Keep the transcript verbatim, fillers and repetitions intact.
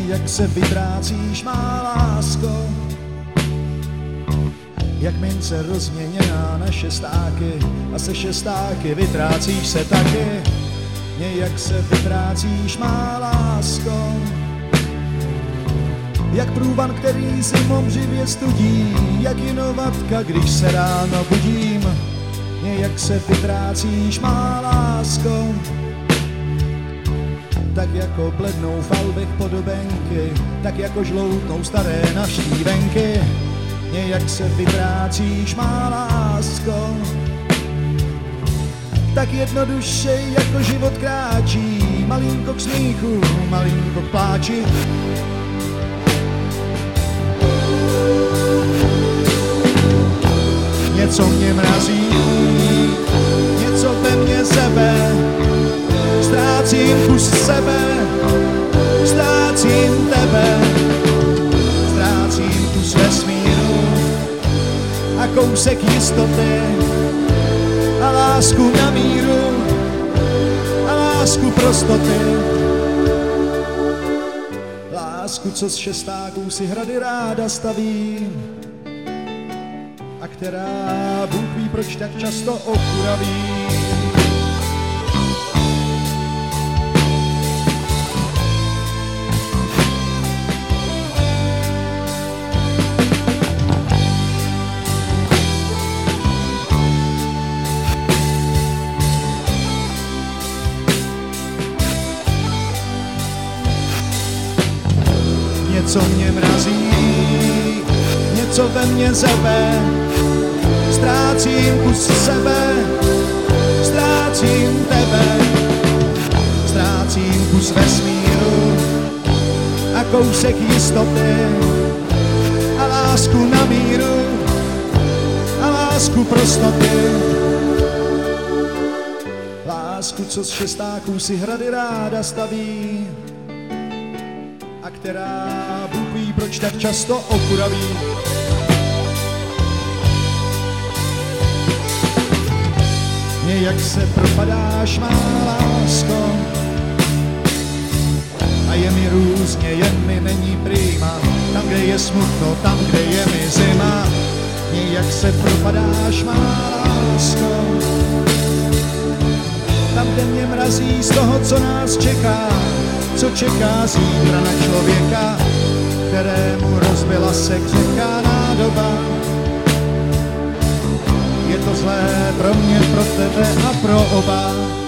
jak se vytrácíš, má lásko, jak mince rozměněná na šestáky a se šestáky vytrácíš se taky. Jak se vytrácíš, má lásko, jak průvan, který zimou živě studí, jak jinovatka, když se ráno budím. Jak se vytrácíš, má lásko, tak jako blednou falbech podobenky, tak jako žloutnou staré navštívenky. Jak se vytrácíš, má lásko, tak jednoduše jako život kráčí, malinko k smíchu, malinko k pláči. Něco mě mrazí, něco ve mně zebe, ztrácím kus sebe, ztrácím tebe, ztrácím kus vesmíru a kousek jistoty a lásku na míru a lásku prostoty. Lásku, co z šestáků si hrady ráda staví a která Bůh ví, proč tak často okuraví. Něco mě mrazí, něco ve mně zebe, ztrácím kus sebe, ztrácím tebe, ztrácím kus vesmíru a kousek jistoty a lásku na míru a lásku prostoty. Lásku, co z šestáků si hrady ráda staví a která Bůh ví, proč tak často okuraví. Jak se propadáš, má lásko, a je mi různě, jen mi není prýma, tam, kde je smutno, tam, kde je mi zima. Jak se propadáš, má lásko, tam, kde mě mrazí z toho, co nás čeká, co čeká zítra na člověka, kterému rozbila se křehká nádoba. Je to zlé pro mě, pro tebe a pro oba.